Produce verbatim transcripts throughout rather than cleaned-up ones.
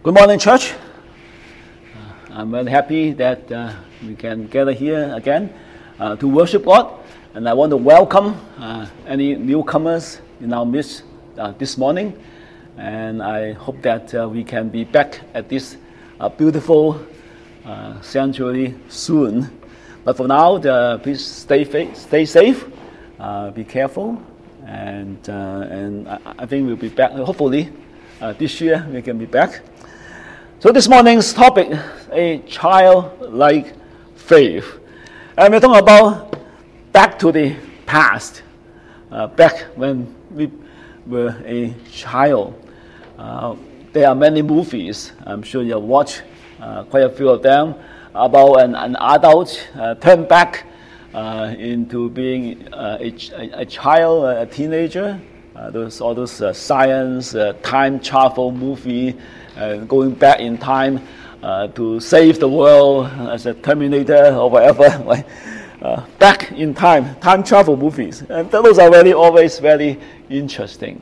Good morning, church. Uh, I'm very happy that uh, we can gather here again uh, to worship God. And I want to welcome uh, any newcomers in our midst uh, this morning. And I hope that uh, we can be back at this uh, beautiful uh, sanctuary soon. But for now, the, please stay, fa- stay safe, uh, be careful, and uh, and I, I think we'll be back. Hopefully, uh, this year we can be back. So this morning's topic, a childlike faith. And we're talking about back to the past, uh, back when we were a child. Uh, there are many movies, I'm sure you've watched uh, quite a few of them, about an, an adult uh, turn back uh, into being uh, a, a, a child, a teenager. Uh, those all those uh, science, uh, time travel movie, uh, going back in time uh, to save the world as a Terminator or whatever. Like, uh, back in time, time travel movies, and those are very always very interesting.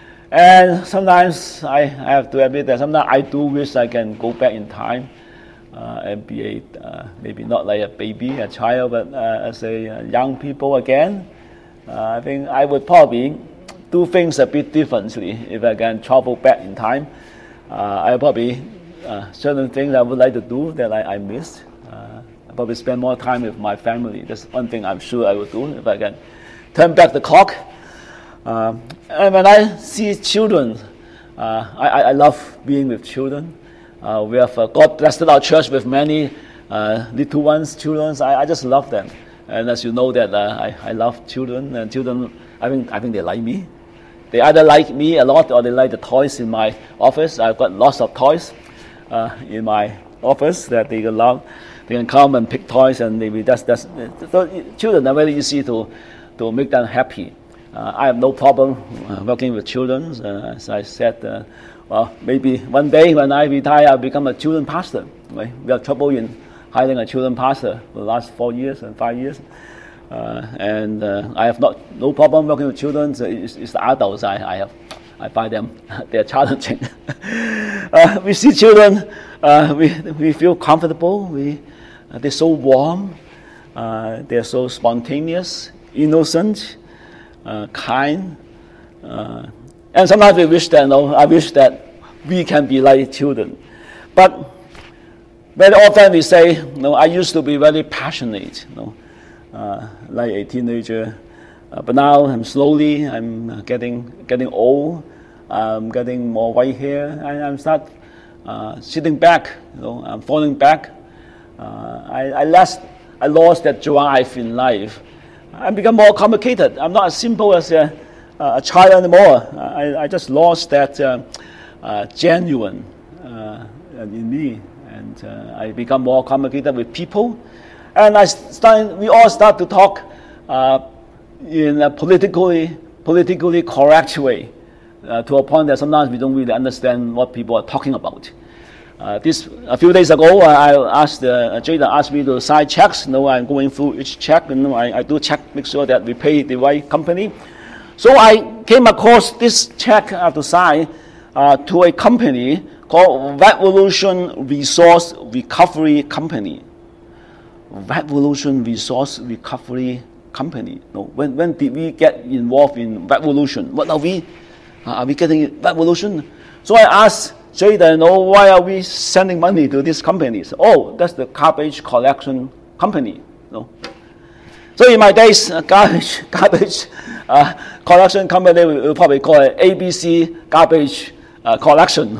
And sometimes I have to admit that sometimes I do wish I can go back in time uh, and be a uh, maybe not like a baby, a child, but uh, as a uh, young people again. Uh, I think I would probably do things a bit differently if I can travel back in time. Uh, I probably uh, certain things I would like to do that I, I missed. Uh, I probably spend more time with my family. That's one thing I'm sure I would do if I can turn back the clock. Uh, and when I see children, uh, I, I love being with children. Uh, we have uh, God blessed our church with many uh, little ones, children. I, I just love them. And as you know that uh, I, I love children, and children, I think I think they like me. They either like me a lot or they like the toys in my office. I've got lots of toys uh, in my office that they can love. They can come and pick toys, and maybe that's that's. So children are very easy to to make them happy. Uh, I have no problem uh, working with children. Uh, as I said, uh, well, maybe one day when I retire, I'll become a children pastor. Right? We have trouble in hiring a children pastor for the last four years and five years. Uh, and uh, I have not no problem working with children. So it's, it's the adults I, I have. I find them they're challenging. uh, we see children, uh, we we feel comfortable. We uh, they're so warm. Uh, they're so spontaneous, innocent, uh, kind. Uh, and sometimes we wish that. You know, I wish that we can be like children, but very often we say, you know, I used to be very passionate. You know. Uh, like a teenager, uh, but now I'm slowly I'm getting getting old. I'm getting more white hair, and I'm start uh, sitting back. You know, I'm falling back. Uh, I I lost I lost that drive in life. I become more complicated. I'm not as simple as a, a child anymore. I I just lost that uh, uh, genuine uh, in me, and uh, I become more complicated with people. And I start, we all start to talk uh, in a politically politically correct way, uh, to a point that sometimes we don't really understand what people are talking about. Uh, this a few days ago, I asked uh, Jada asked me to sign checks. You know, I'm going through each check, and you know, I, I do check, make sure that we pay the right company. So I came across this check I have to sign uh, to a company called Revolution Resource Recovery Company. Revolution Resource Recovery Company. No, when when did we get involved in revolution? What are we? Uh, are we getting revolution? So I asked Jada, you know, why are we sending money to these companies? Oh, that's the garbage collection company. No. So in my days, uh, garbage garbage uh, collection company, we will probably call it A B C Garbage uh, Collection.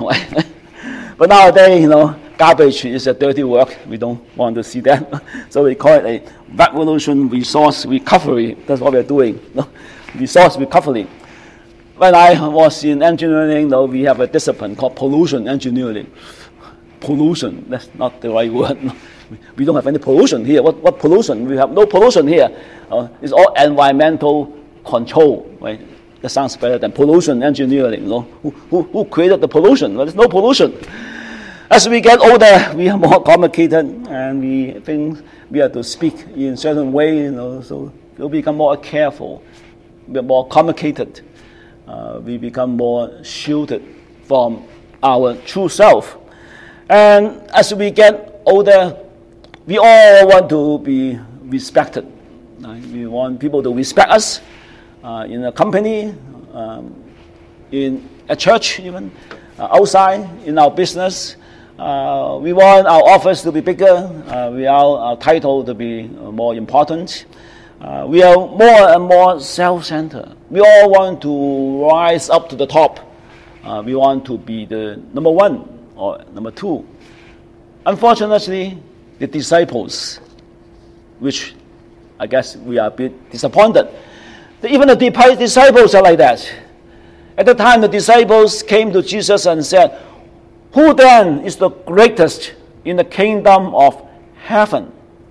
But nowadays, you know, garbage is a dirty work. We don't want to see that. So we call it a Revolution Resource Recovery. That's what we're doing. No? Resource recovery. When I was in engineering, no, we have a discipline called pollution engineering. Pollution, that's not the right word. No. We don't have any pollution here. What, what pollution? We have no pollution here. Uh, it's all environmental control. Right? That sounds better than pollution engineering. No? Who, who, who created the pollution? Well, there's no pollution. As we get older, we are more complicated, and we think we have to speak in a certain way, you know, so we become more careful, we are more complicated. Uh, we become more shielded from our true self. And as we get older, we all want to be respected. Uh, we want people to respect us uh, in a company, um, in a church even, uh, outside, in our business. Uh, we want our office to be bigger. Uh, we want our title to be more important. Uh, we are more and more self-centered. We all want to rise up to the top. Uh, we want to be the number one or number two. Unfortunately, the disciples, which I guess we are a bit disappointed, even the disciples are like that. At the time, the disciples came to Jesus and said, "Who then is the greatest in the kingdom of heaven?"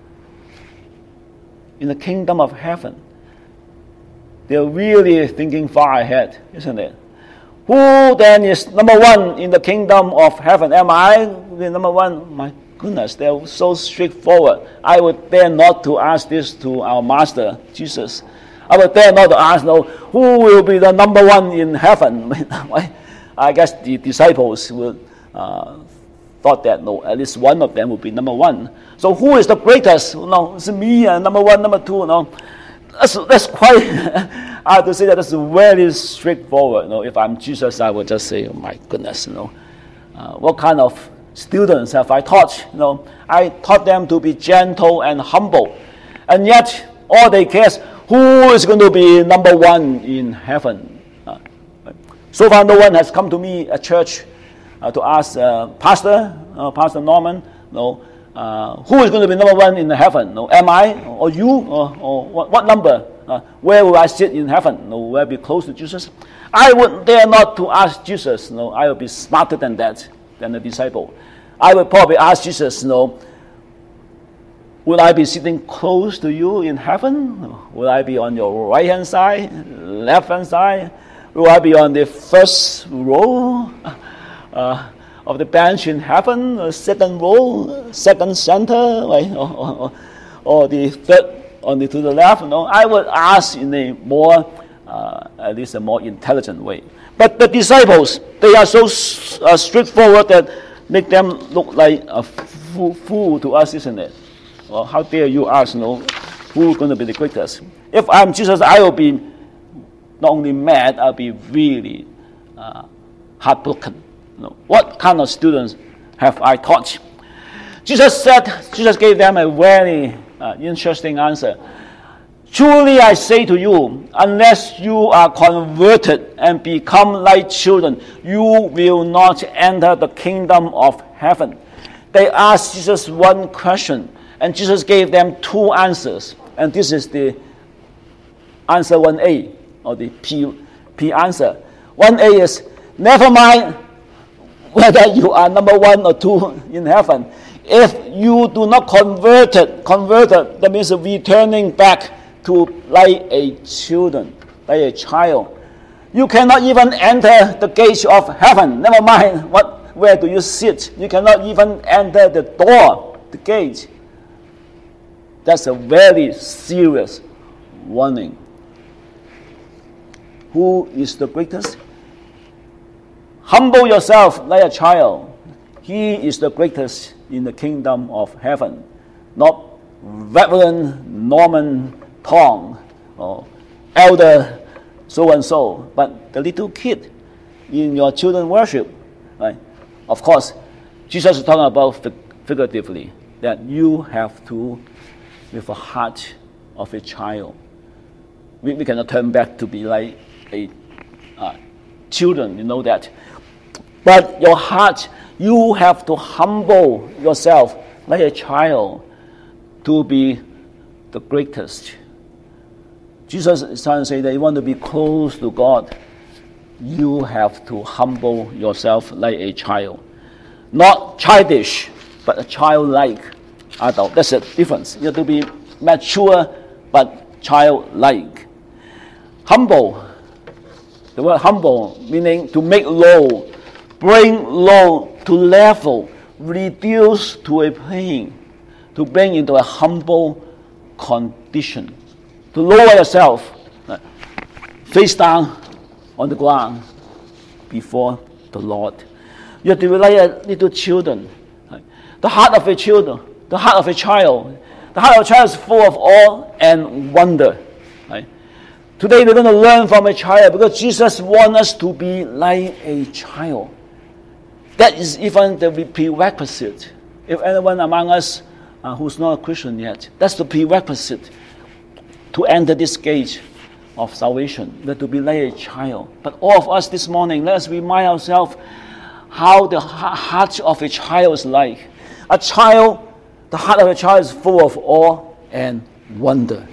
In the kingdom of heaven. They're really thinking far ahead, isn't it? Who then is number one in the kingdom of heaven? Am I the number one? My goodness, they're so straightforward. I would dare not to ask this to our master, Jesus. I would dare not to ask, no, who will be the number one in heaven? I guess the disciples will uh, thought that, no, at least one of them will be number one. So who is the greatest? No, it's me, uh, number one, number two. No, that's, that's quite, I have to say that that's very straightforward. No, if I'm Jesus, I would just say, oh my goodness, you know, uh, what kind of students have I taught? You know, I taught them to be gentle and humble. And yet, all they care is who is going to be number one in heaven. Uh, so far, no one has come to me at church Uh, to ask uh, Pastor, uh, Pastor Norman, no, uh, who is going to be number one in heaven? No, am I or you or, or what, what number? Uh, where will I sit in heaven? No, will I be close to Jesus? I would dare not to ask Jesus. No, I will be smarter than that, than the disciple. I would probably ask Jesus. No, will I be sitting close to you in heaven? No, will I be on your right hand side, left hand side? Will I be on the first row? Uh, of the bench in heaven, uh, second row, second center, right? or, or, or the third on the to the left. No, I would ask in a more, uh, at least a more intelligent way. But the disciples, they are so uh, straightforward that make them look like a fool, fool to us, isn't it? Well, how dare you ask, no, who's going to be the greatest? If I'm Jesus, I will be not only mad, I'll be really uh, heartbroken. No. What kind of students have I taught? Jesus said, Jesus gave them a very uh, interesting answer. Truly I say to you, unless you are converted and become like children, you will not enter the kingdom of heaven. They asked Jesus one question, and Jesus gave them two answers. And this is the answer one A, or the P, P answer. one A is, never mind whether you are number one or two in heaven. If you do not convert it, convert it, that means returning back to like a children, like a child. You cannot even enter the gates of heaven. Never mind what, where do you sit. You cannot even enter the door, the gate. That's a very serious warning. Who is the greatest? Humble yourself like a child. He is the greatest in the kingdom of heaven. Not Reverend Norman Tong or Elder so-and-so, but the little kid in your children worship. Right? Of course, Jesus is talking about figuratively that you have to, with a heart of a child. We, we cannot turn back to be like a uh, children, you know that. But your heart, you have to humble yourself like a child to be the greatest. Jesus is trying to say that you want to be close to God, you have to humble yourself like a child. Not childish, but a childlike adult. That's the difference. You have to be mature, but childlike. Humble. The word humble meaning to make low, bring low to level, reduce to a plane, to bring into a humble condition, to lower yourself, uh, face down on the ground before the Lord. You have to be like a little children. The heart of a child, the heart of a child, the heart of a child is full of awe and wonder. Right? Today we're going to learn from a child because Jesus wants us to be like a child. That is even the prerequisite. If anyone among us uh, who's not a Christian yet, that's the prerequisite to enter this gate of salvation, that to be like a child. But all of us this morning, let us remind ourselves how the heart of a child is like. A child, the heart of a child is full of awe and wonder.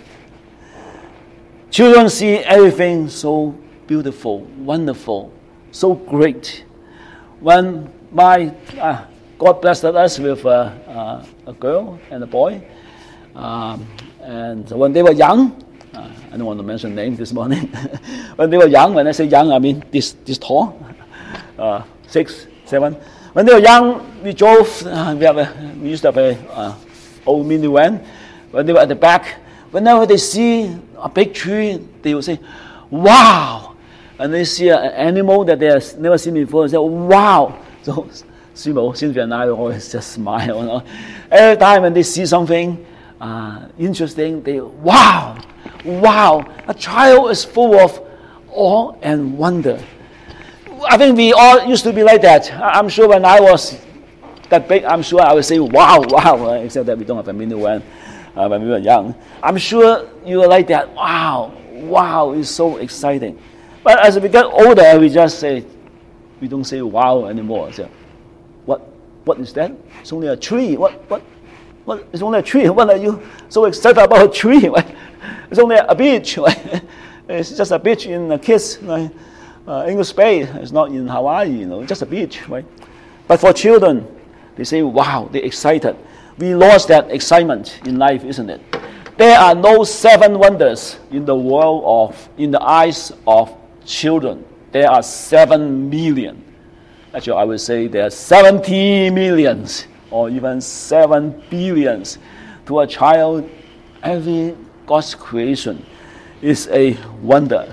Children see everything so beautiful, wonderful, so great. When my uh, God blessed us with uh, uh, a girl and a boy, um, and when they were young, uh, I don't want to mention names this morning. When they were young, when I say young, I mean this this tall, uh, six, seven. When they were young, we drove. Uh, we have a, we used to have a uh, old minivan. When they were at the back, whenever they see a big tree, they will say, "Wow!" And they see an animal that they have never seen before, they say, "Wow!" So, Simo, Cynthia and I always just smile. You know? Every time when they see something uh, interesting, they, "Wow! Wow!" A child is full of awe and wonder. I think we all used to be like that. I'm sure when I was that big, I'm sure I would say, "Wow, wow!" Except that we don't have a minivan uh, when we were young. I'm sure you were like that. Wow, wow! It's so exciting. But as we get older, we just say, we don't say "wow" anymore. So, what? What is that? It's only a tree. What? What? What? It's only a tree. What are you so excited about a tree? It's only a beach. It's just a beach in a kids. Like, Uh, English Bay is not in Hawaii, you know, just a beach, right? But for children, they say, "Wow!" They're excited. We lost that excitement in life, isn't it? There are no seven wonders in the world of, in the eyes of children. There are seven million. Actually, I would say there are seventy millions or even seven billions. To a child, every God's creation is a wonder.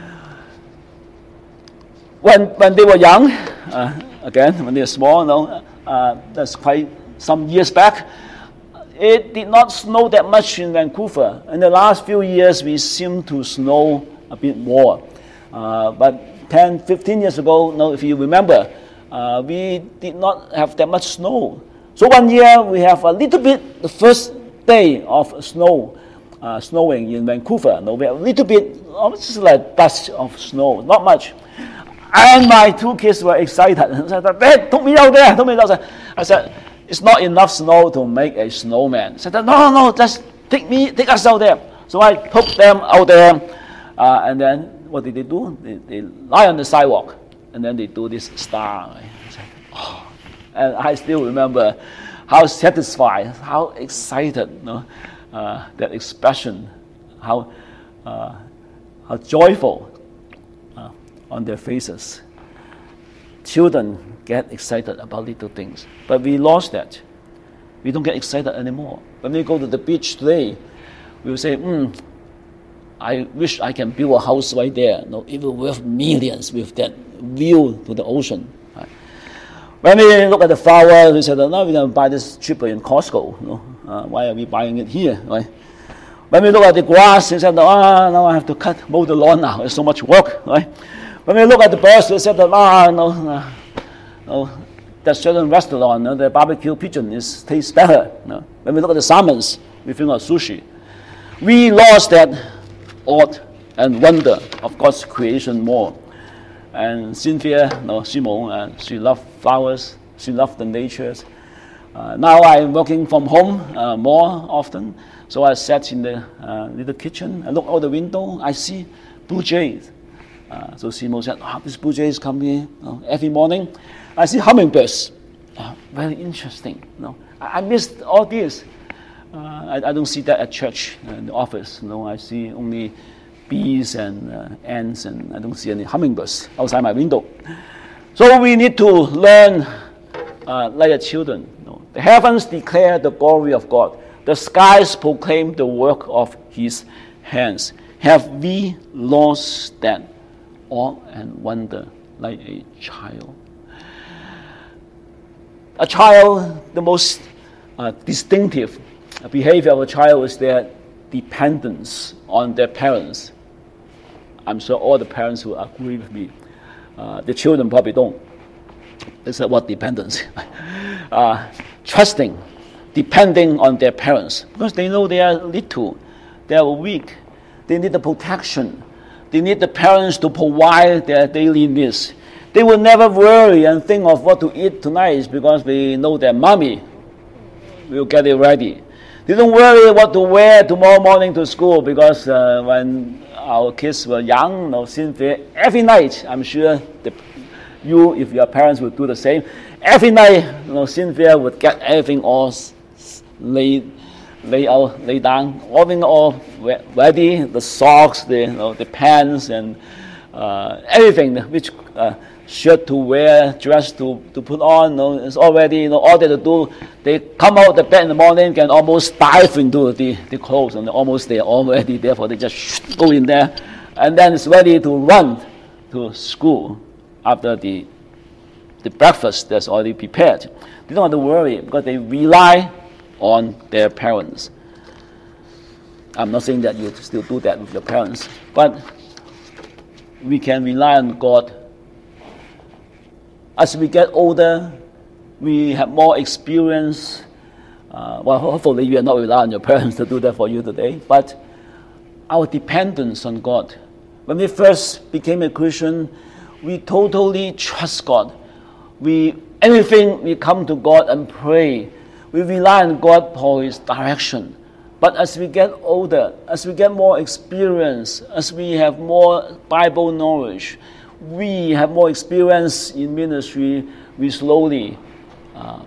When when they were young, uh, again, when they were small, no, uh, that's quite some years back, it did not snow that much in Vancouver. In the last few years, we seem to snow a bit more. Uh, but ten, fifteen years ago, no, if you remember, uh, we did not have that much snow. So one year, we have a little bit, the first day of snow, uh, snowing in Vancouver. No, we have a little bit, almost like dust of snow, not much. And my two kids were excited. I said, "Dad, take me out there, take me out there." I said, "It's not enough snow to make a snowman." I said, "No, no, no, just take me, take us out there." So I took them out there, uh, and then what did they do? They, they lie on the sidewalk, and then they do this star. I said, "Oh." And I still remember how satisfied, how excited, you know, uh, that expression, how uh, how joyful on their faces. Children get excited about little things, but we lost that. We don't get excited anymore. When we go to the beach today, we will say, hmm, I wish I can build a house right there. No, it will worth millions with that view to the ocean. Right? When we look at the flowers, we say, no, we're going to buy this cheaper in Costco. No? Uh, why are we buying it here? Right? When we look at the grass, we say, ah, now I have to cut, mow the lawn now. It's so much work. Right? When we look at the birds, we said, "Ah, no, no, no, that certain restaurant, no, the barbecue pigeon is tastes better." No. When we look at the salmons, we think of sushi. We lost that awe and wonder of God's creation more. And Cynthia, no, Simone, uh, she loved flowers. She loved the natures. Uh, now I'm working from home uh, more often, so I sat in the uh, little kitchen. I look out the window. I see blue jays. Uh, so Simo said, oh, these blue jays come here uh, every morning. I see hummingbirds. Uh, very interesting. You know, I, I missed all this. Uh, I, I don't see that at church, uh, in the office. You know, I see only bees and uh, ants, and I don't see any hummingbirds outside my window. So we need to learn uh, like a children. You know. The heavens declare the glory of God. The skies proclaim the work of His hands. Have we lost that awe and wonder like a child? A child, the most uh, distinctive behavior of a child is their dependence on their parents. I'm sure all the parents will agree with me. Uh, the children probably don't. This is what dependence. uh, trusting, depending on their parents, because they know they are little, they are weak, they need the protection, they need the parents to provide their daily needs. They will never worry and think of what to eat tonight because they know their mommy will get it ready. They don't worry what to wear tomorrow morning to school because uh, when our kids were young, you know, Cynthia, every night, I'm sure the, you, if your parents would do the same, every night, you know, Cynthia would get everything all laid, lay out, lay down, everything all ready, the socks, the, you know, the pants, and uh, everything, which uh, shirt to wear, dress to, to put on, you know, it's already, you know, all they have to do, they come out of the bed in the morning, can almost dive into the, the clothes, and they're almost there already, therefore they just go in there, and then it's ready to run to school after the, the breakfast that's already prepared. They don't have to worry because they rely on their parents. I'm not saying that you still do that with your parents, but we can rely on God. As we get older, we have more experience. Uh, well, hopefully you are not relying on your parents to do that for you today, but our dependence on God. When we first became a Christian, we totally trust God. We, everything we come to God and pray. We rely on God for His direction. But as we get older, as we get more experience, as we have more Bible knowledge, we have more experience in ministry, we slowly uh,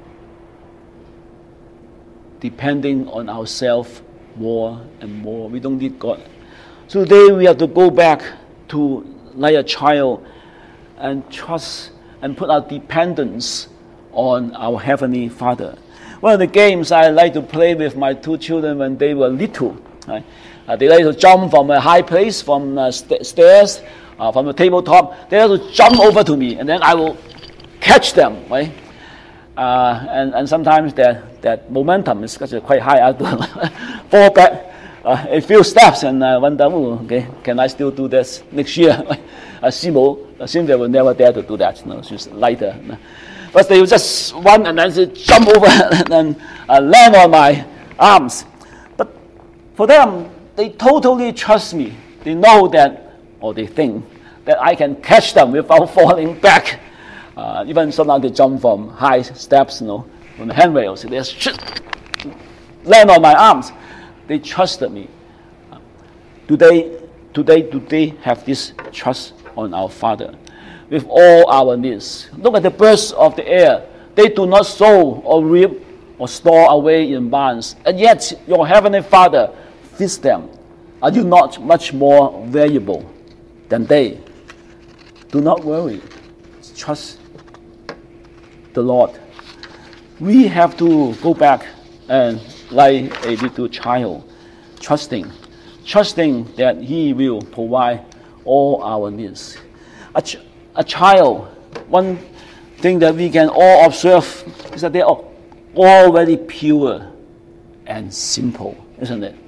depending on ourselves more and more. We don't need God. So today we have to go back to like a child and trust and put our dependence on our Heavenly Father. One of the games I like to play with my two children when they were little, right? Uh, they like to jump from a high place, from uh, st- stairs, uh, from the tabletop. They like to jump over to me, and then I will catch them, right? Uh, and, and sometimes that, that momentum is quite high. I have to fall back uh, a few steps and uh, wonder, oh, okay, can I still do this next year? uh, Simo, uh, Cynthia will never dare to do that. You know, she's lighter. You know. But they will just run and then jump over and then uh, land on my arms. But for them, they totally trust me. They know that, or they think, that I can catch them without falling back. Uh, even sometimes they jump from high steps, you know, from the handrails. They just land on my arms. They trusted me. Uh, do they, today, do they have this trust on our Father? With all our needs. Look at the birds of the air. They do not sow or reap or store away in barns, and yet your Heavenly Father feeds them. Are you not much more valuable than they? Do not worry. Trust the Lord. We have to go back and like a little child, trusting, trusting that He will provide all our needs. A ch- A child, one thing that we can all observe is that they are all very pure and simple, isn't it?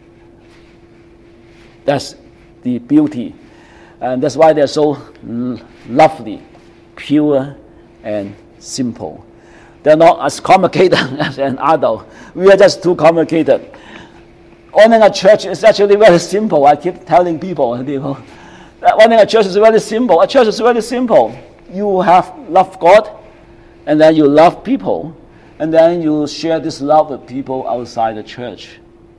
That's the beauty. And that's why they're so l- lovely, pure and simple. They're not as complicated as an adult. We are just too complicated. Owning a church is actually very simple. I keep telling people, people Running a church is very simple. A church is very simple. You have love God, and then you love people, and then you share this love with people outside the church.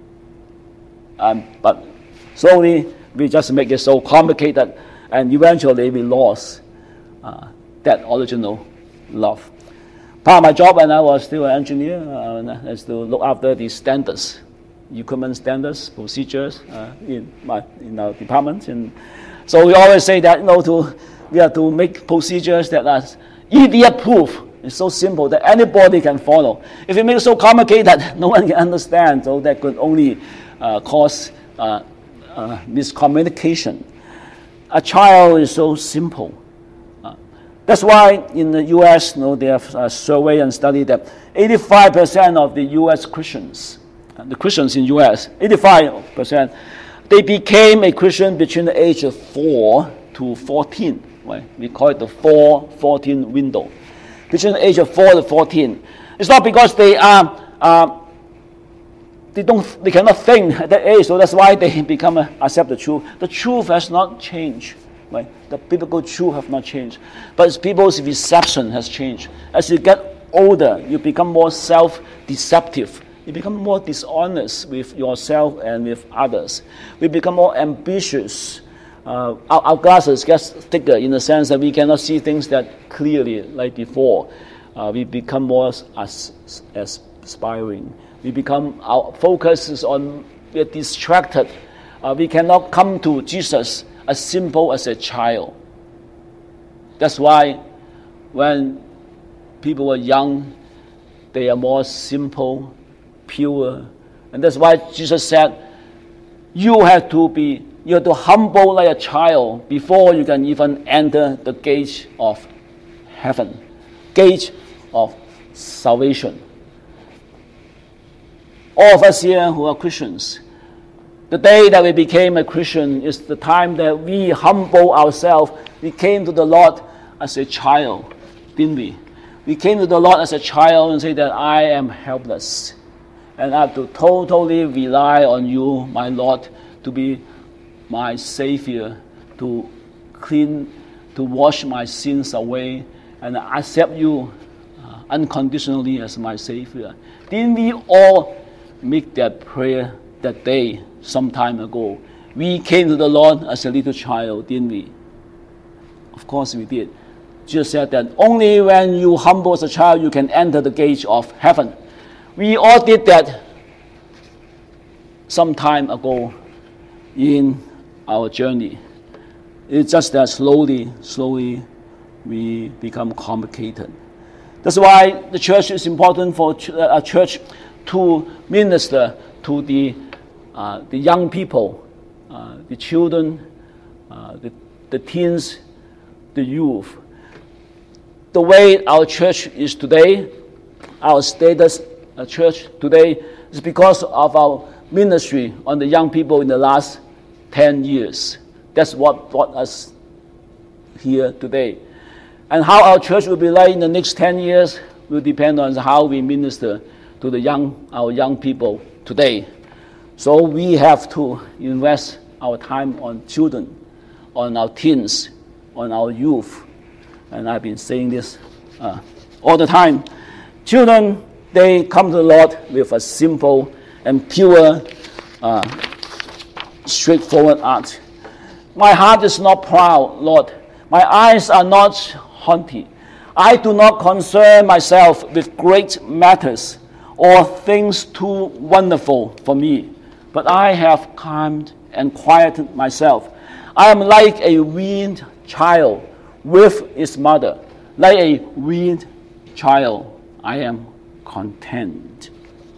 Um, but slowly, we just make it so complicated, and eventually we lost uh, that original love. Part of my job when I was still an engineer uh, is to look after the standards, equipment standards, procedures uh, in my in our department. And so we always say that, you know, to, we have to make procedures that are E D approved. It's so simple that anybody can follow. If you make it so complicated, no one can understand. So that could only uh, cause uh, uh, miscommunication. A child is so simple. Uh, That's why in the U S, you know, they have a survey and study that eighty-five percent of the U S Christians, the Christians in U S, eighty-five percent, they became a Christian between the age of four to fourteen. Right? We call it the four fourteen window. Between the age of four to fourteen. It's not because they are uh, they don't they cannot think at that age, so that's why they become uh, accept the truth. The truth has not changed. Right? The biblical truth have not changed, but people's reception has changed. As you get older, you become more self-deceptive. You become more dishonest with yourself and with others. We become more ambitious. Uh, our, our glasses get thicker in the sense that we cannot see things that clearly like before. Uh, we become more as, as aspiring. We become, our focus is on, we're distracted. Uh, we cannot come to Jesus as simple as a child. That's why when people are young, they are more simple, pure. And that's why Jesus said, you have to be, you have to humble like a child before you can even enter the gate of heaven, gate of salvation. All of us here who are Christians, the day that we became a Christian is the time that we humble ourselves. We came to the Lord as a child, didn't we? We came to the Lord as a child and say that I am helpless. And I have to totally rely on you, my Lord, to be my Savior, to clean, to wash my sins away, and accept you uh, unconditionally as my Savior. Didn't we all make that prayer that day some time ago? We came to the Lord as a little child, didn't we? Of course we did. Jesus said that only when you humble as a child, you can enter the gates of heaven. We all did that some time ago in our journey. It's just that slowly, slowly we become complicated. That's why the church is important for a church to minister to the uh, the young people, uh, the children, uh, the, the teens, the youth. The way our church is today, our status uh, church today, is because of our ministry on the young people in the last ten years. That's what brought us here today. And how our church will be like in the next ten years will depend on how we minister to the young, our young people today. So we have to invest our time on children, on our teens, on our youth. And I've been saying this uh, all the time. Children, they come to the Lord with a simple and pure, uh, straightforward heart. My heart is not proud, Lord. My eyes are not haughty. I do not concern myself with great matters or things too wonderful for me, but I have calmed and quieted myself. I am like a weaned child with its mother. Like a weaned child, I am content.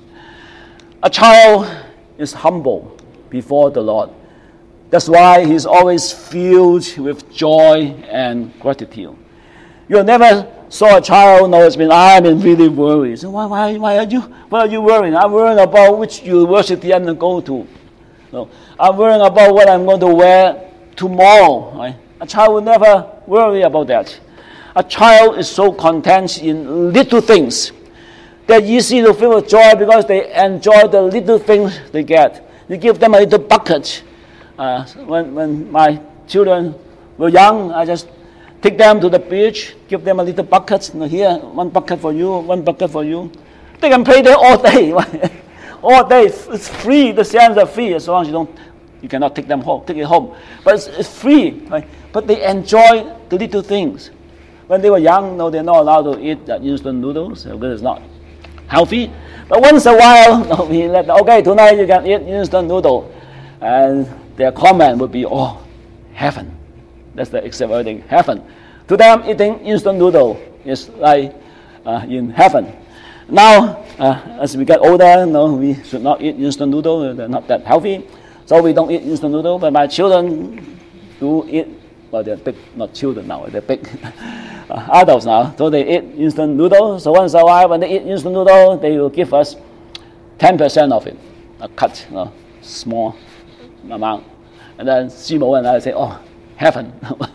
A child is humble before the Lord. That's why he's always filled with joy and gratitude. You never saw a child know it's been, I've been really worried. So why, why, why are you, what are you worrying? I'm worrying about which university I'm going to go to. No, I'm worrying about what I'm going to wear tomorrow. Right? A child will never worry about that. A child is so content in little things. They're easy to feel with joy because they enjoy the little things they get. You give them a little bucket. Uh, when, when my children were young, I just take them to the beach, give them a little bucket. You know, here, one bucket for you, one bucket for you. They can play there all day. All day. It's free. The sands are free as long as you don't, you cannot take them home, take it home. But it's, it's free. Right? But they enjoy the little things. When they were young, no, they're not allowed to eat uh, instant noodles because it's not healthy. But once in a while, no, we let them, okay, tonight you can eat instant noodle. And their comment would be, oh, heaven. That's the except thing, heaven. To them, eating instant noodle is like uh, in heaven. Now, uh, as we get older, no, we should not eat instant noodle. They're not that healthy. So we don't eat instant noodle. But my children do eat, well, they're big, not children now, they're big. uh, adults now, so they eat instant noodles. So once in a while, when they eat instant noodle, they will give us ten percent of it, a cut, you know, small amount. And then Simo and I say, oh, heaven.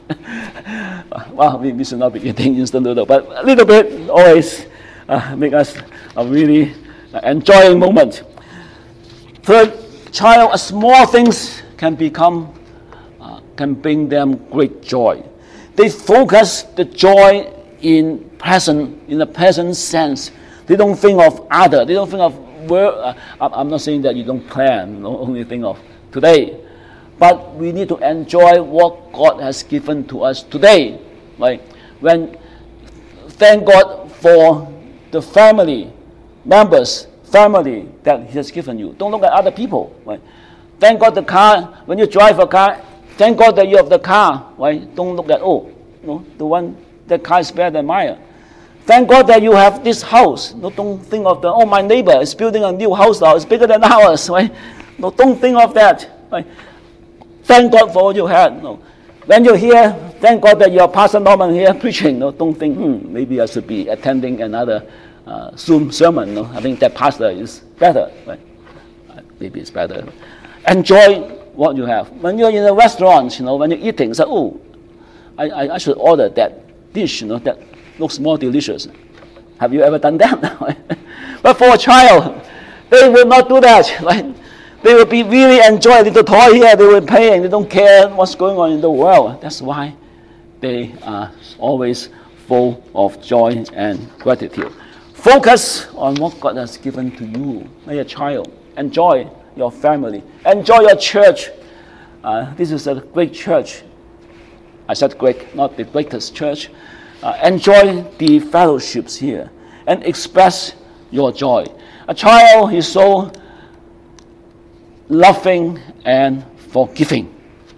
Well, we, we should not be eating instant noodle, but a little bit always uh, make us a really uh, enjoying moment. Third, child, uh, small things can become, uh, can bring them great joy. They focus the joy in present, in the present sense. They don't think of other. They don't think of where. Uh, I'm not saying that you don't plan. You know, only think of today. But we need to enjoy what God has given to us today. Like when, thank God for the family members, family that He has given you. Don't look at other people. Right? Thank God the car. When you drive a car, thank God that you have the car. Right? Don't look at oh, no, the one that car is better than mine. Thank God that you have this house. No, don't think of the oh, my neighbor is building a new house now. It's bigger than ours. Right? No, don't think of that. Right? Thank God for what you had. No. When you're here, thank God that you're Pastor Norman here preaching. No, don't think, hmm, maybe I should be attending another uh, Zoom sermon. No, I think that pastor is better. Right? Uh, maybe it's better. Enjoy what you have. When you're in a restaurant, you know, when you're eating, say, oh, I, I, I should order that dish, you know, that looks more delicious. Have you ever done that? But for a child, they will not do that. Right? They will be really enjoying the toy here. They will be paying. They don't care what's going on in the world. That's why they are always full of joy and gratitude. Focus on what God has given to you, like a child. Enjoy your family. Enjoy your church. Uh, this is a great church. I said great, not the greatest church. Uh, enjoy the fellowships here and express your joy. A child is so loving and forgiving.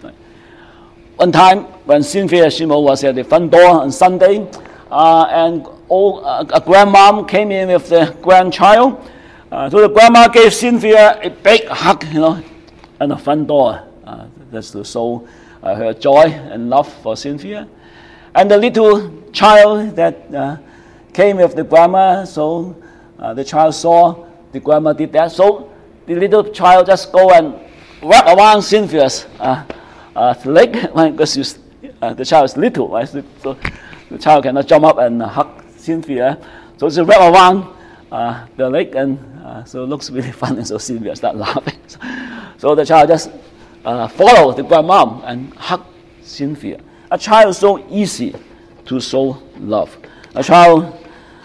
One time when Cynthia Shimo was at the front door on Sunday, uh, and old, uh, a grandmom came in with the grandchild. Uh, so the grandma gave Cynthia a big hug, you know, at the front door. Uh, that's to show uh, her joy and love for Cynthia. And the little child that uh, came with the grandma, so uh, the child saw the grandma did that. So the little child just go and wrap around Cynthia's uh, uh, leg because uh, the child is little, right? So, so the child cannot jump up and uh, hug Cynthia. So she wrap around uh, the leg, and uh, so it looks really fun. And so Cynthia started laughing. So, so the child just uh, followed the grandmom and hug Cynthia. A child is so easy to show love. A child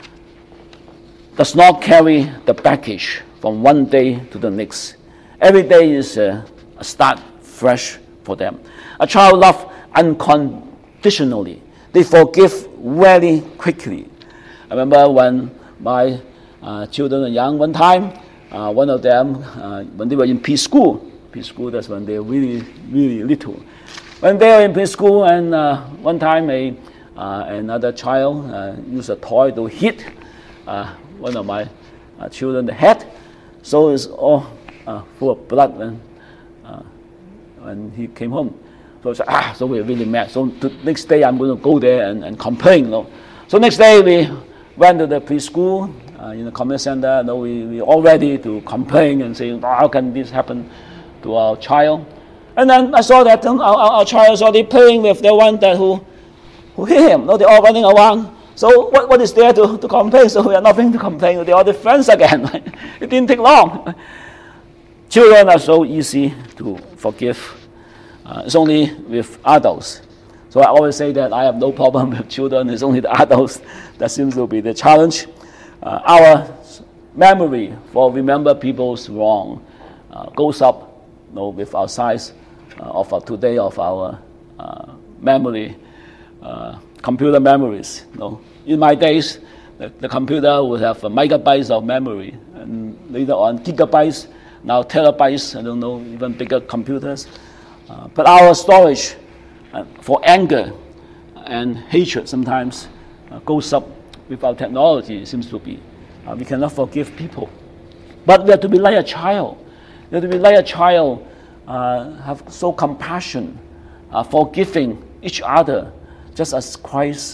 does not carry the baggage from one day to the next. Every day is a, a start fresh for them. A child loves unconditionally. They forgive very quickly. I remember when my uh, children were young, one time, uh, one of them, uh, when they were in preschool, preschool, that's when they were really, really little. When they were in preschool, and uh, one time a, uh, another child uh, used a toy to hit uh, one of my uh, children in the head. So it's all uh, full of blood when, uh, when he came home. So it's, ah, so we're really mad. So the next day I'm going to go there and, and complain. You know. So next day we went to the preschool uh, in the community center. You know, we we all ready to complain and say, oh, how can this happen to our child? And then I saw that our, our, our child is already playing with the one that who who hit him. You know, they're all running around. So what, what is there to, to complain? So we have nothing to complain. They are the friends again. It didn't take long. Children are so easy to forgive. Uh, it's only with adults. So I always say that I have no problem with children. It's only the adults that seems to be the challenge. Uh, our memory for remember people's wrong uh, goes up, you know, with our size uh, of our today of our uh, memory, uh, computer memories. You know. In my days, the, the computer would have uh, megabytes of memory, and later on gigabytes, now terabytes. I don't know, even bigger computers. Uh, but our storage uh, for anger and hatred sometimes uh, goes up with our technology. It seems to be uh, we cannot forgive people, but we have to be like a child. We have to be like a child, uh, have so compassion, uh, forgiving each other, just as Christ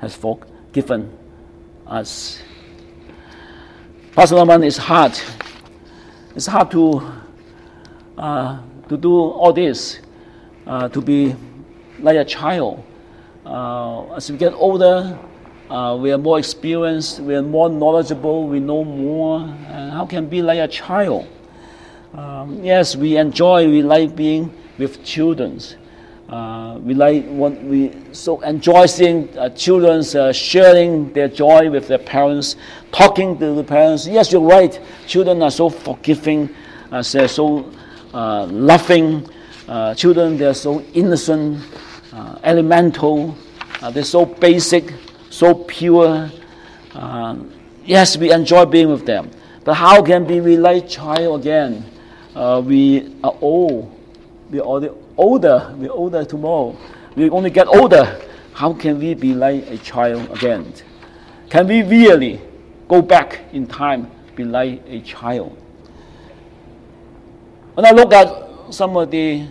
has forgiven us. Pastor Norman, it's hard. It's hard to uh, to do all this, uh, to be like a child. Uh, as we get older, uh, we are more experienced, we are more knowledgeable, we know more. Uh, how can we be like a child? Um, yes, we enjoy, we like being with children. Uh, we like what we so enjoy seeing uh, children uh, sharing their joy with their parents, talking to the parents. Yes, you're right. Children are so forgiving, uh, they're so uh, loving. Uh, children, they're so innocent, uh, elemental. Uh, they're so basic, so pure. Uh, yes, we enjoy being with them. But how can we be like child again? Uh, we are old. We are already older. We're older tomorrow. We only get older. How can we be like a child again? Can we really go back in time, be like a child? When I look at some of the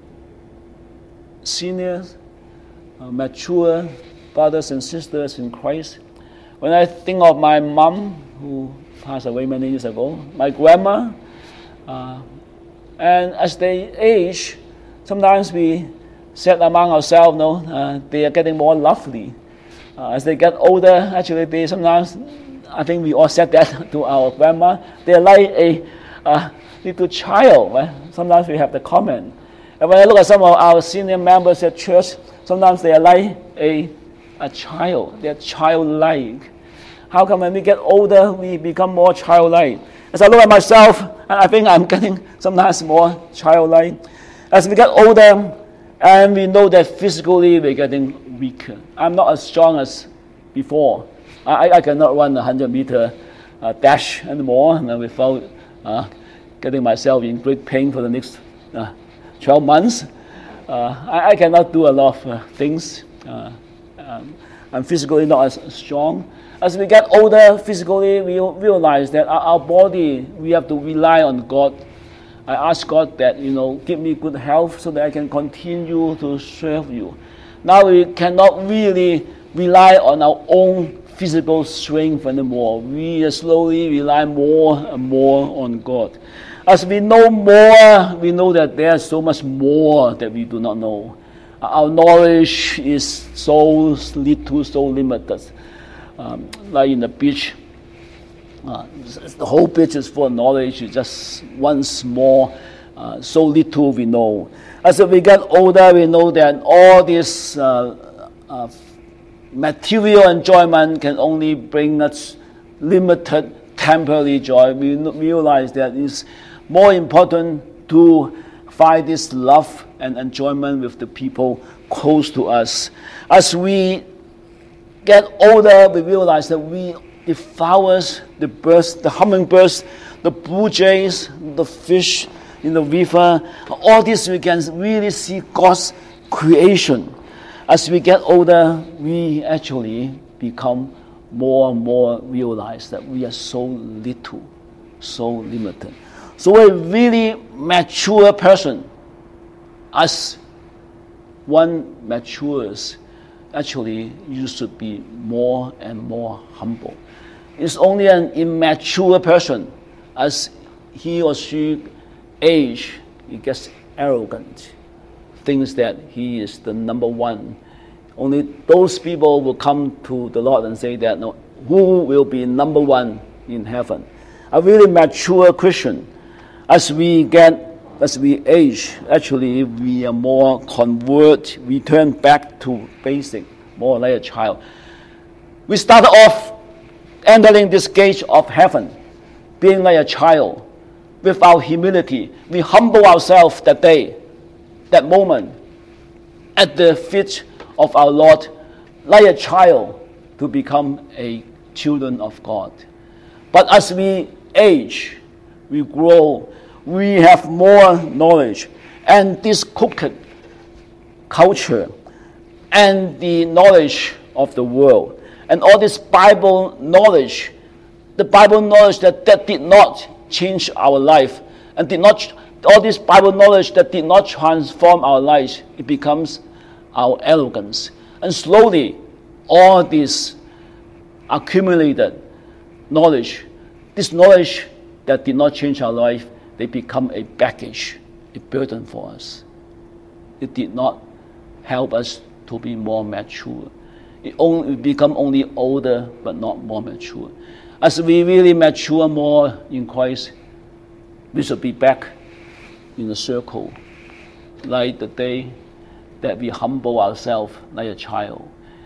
seniors, uh, mature brothers and sisters in Christ, when I think of my mom, who passed away many years ago, my grandma, uh, and as they age, sometimes we said among ourselves, no, uh, they are getting more lovely. Uh, as they get older, actually, they sometimes, I think we all said that to our grandma, they are like a uh, little child. Right? Sometimes we have the comment. And when I look at some of our senior members at church, sometimes they are like a, a child. They are childlike. How come when we get older, we become more childlike? As I look at myself, and I think I'm getting sometimes more childlike. As we get older, and we know that physically we're getting weaker. I'm not as strong as before. I, I cannot run a hundred meter uh, dash anymore uh, without uh, getting myself in great pain for the next uh, twelve months. Uh, I, I cannot do a lot of uh, things. Uh, um, I'm physically not as strong. As we get older, physically, we realize that our, our body, we have to rely on God. I ask God that, you know, give me good health so that I can continue to serve you. Now we cannot really rely on our own physical strength anymore. We slowly rely more and more on God. As we know more, we know that there's so much more that we do not know. Our knowledge is so little, so limited. Um, like in the beach, uh, the whole beach is full of knowledge. It's just one small, uh, so little we know. As we get older, we know that all this uh, uh, material enjoyment can only bring us limited, temporary joy. We realize that it's more important to find this love and enjoyment with the people close to us. As we get older, we realize that we, the flowers, the birds, the hummingbirds, the blue jays, the fish in the river, all this we can really see God's creation. As we get older, we actually become more and more realize that we are so little, so limited. So a really mature person, as one matures, actually, you should be more and more humble. It's only an immature person, as he or she age, he gets arrogant, thinks that he is the number one. Only those people will come to the Lord and say that, no, who will be number one in heaven? A really mature Christian, as we get As we age, actually, we are more convert, we turn back to basic, more like a child. We start off entering this gate of heaven, being like a child, with our humility. We humble ourselves that day, that moment, at the feet of our Lord, like a child, to become a children of God. But as we age, we grow, we have more knowledge, and this crooked culture and the knowledge of the world and all this Bible knowledge, the Bible knowledge that, that did not change our life and did not, all this Bible knowledge that did not transform our lives, it becomes our arrogance. And slowly all this accumulated knowledge, this knowledge that did not change our life, they become a baggage, a burden for us. It did not help us to be more mature. It only become only older, but not more mature. As we really mature more in Christ, we should be back in the circle, like the day that we humble ourselves like a child.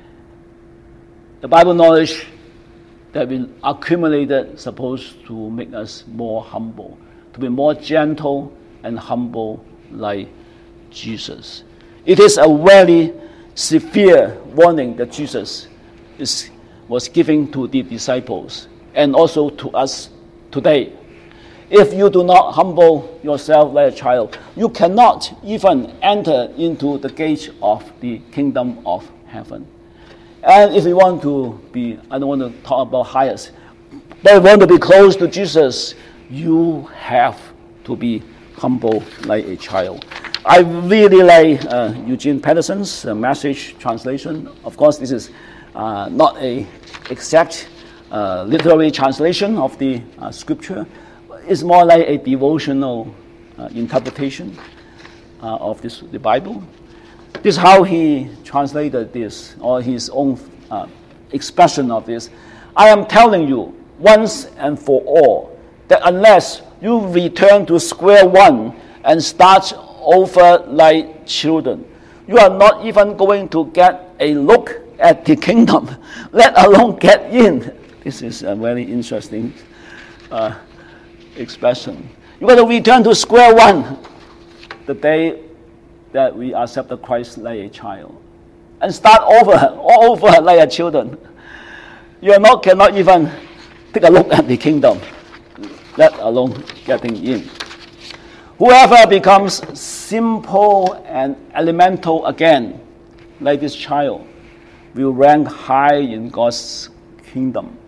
The Bible knowledge that we accumulated is supposed to make us more humble, to be more gentle and humble like Jesus. It is a very severe warning that Jesus is, was giving to the disciples and also to us today. If you do not humble yourself like a child, you cannot even enter into the gate of the kingdom of heaven. And if you want to be, I don't want to talk about highest, but if you want to be close to Jesus, you have to be humble like a child. I really like uh, Eugene Peterson's uh, message translation. Of course, this is uh, not a exact uh, literary translation of the uh, scripture. It's more like a devotional uh, interpretation uh, of this, the Bible. This is how he translated this, or his own uh, expression of this. I am telling you once and for all that unless you return to square one and start over like children, you are not even going to get a look at the kingdom, let alone get in. This is a very interesting uh, expression. You got to return to square one the day that we accepted Christ like a child, and start over, all over like a children. You are not cannot even take a look at the kingdom, let alone getting in. Whoever becomes simple and elemental again, like this child, will rank high in God's kingdom.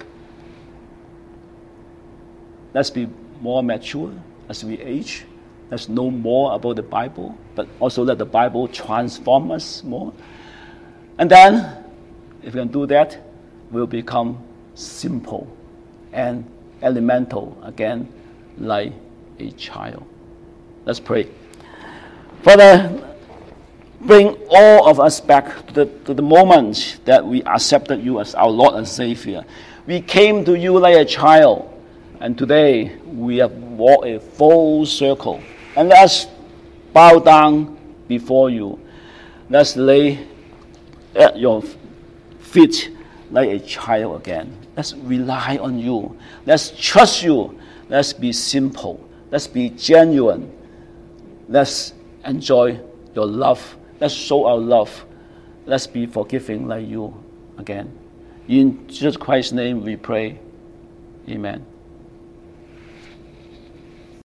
Let's be more mature as we age. Let's know more about the Bible, but also let the Bible transform us more. And then, if we can do that, we'll become simple and elemental again, like a child. Let's pray. Father, bring all of us back to the, to the moment that we accepted you as our Lord and Savior. We came to you like a child, and today we have walked a full circle. And let's bow down before you. Let's lay at your feet like a child again. Let's rely on you. Let's trust you. Let's be simple. Let's be genuine. Let's enjoy your love. Let's show our love. Let's be forgiving like you again. In Jesus Christ's name we pray. Amen.